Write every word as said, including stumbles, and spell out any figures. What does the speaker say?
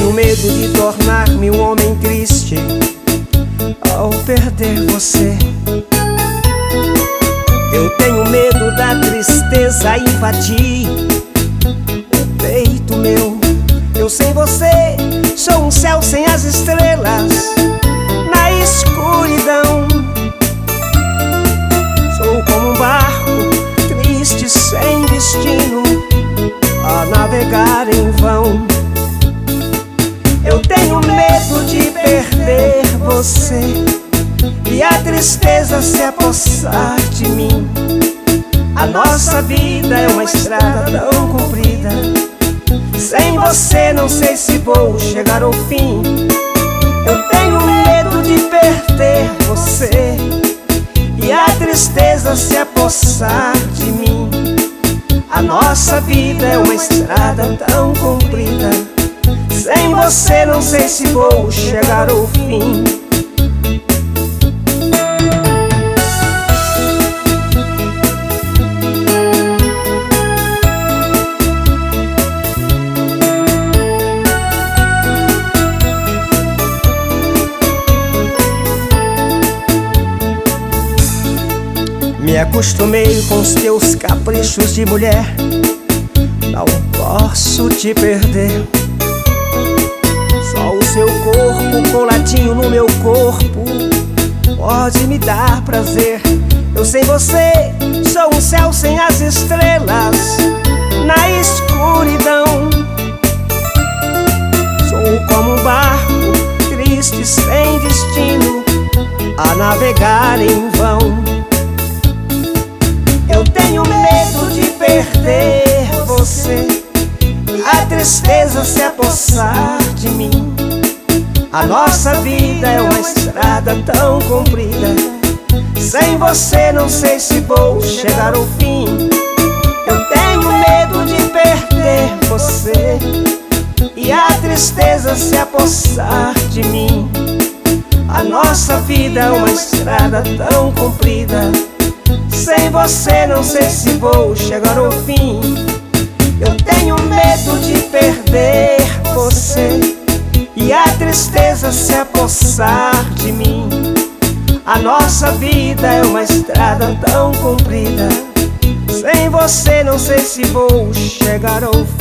tenho medo de tornar-me um homem triste ao perder você. Eu tenho medo da tristeza invadir o peito meu. Eu sem você sou um céu sem as estrelas na escuridão. Sou como um barco triste sem destino a navegar em vão. Eu tenho medo de perder você e a tristeza se apossar de mim. A nossa vida é uma estrada tão comprida. Sem você não sei se vou chegar ao fim. Eu tenho medo de perder você e a tristeza se apossar de mim. A nossa vida é uma estrada tão comprida. Sem você não sei se vou chegar ao fim. Me acostumei com os teus caprichos de mulher. Não posso te perder. Só o seu corpo coladinho no meu corpo pode me dar prazer. Eu sem você sou um céu sem as estrelas na escuridão. Sou como um barco triste sem destino a navegar em vão. Eu tenho medo de perder você, a tristeza se apossar de mim. A nossa vida é uma estrada tão comprida. Sem você não sei se vou chegar ao fim. Eu tenho medo de perder você e a tristeza se apossar de mim. A nossa vida é uma estrada tão comprida. Sem você não sei se vou chegar ao fim. Eu tenho medo de perder você e a tristeza se apossar de mim. A nossa vida é uma estrada tão comprida. Sem você não sei se vou chegar ao fim.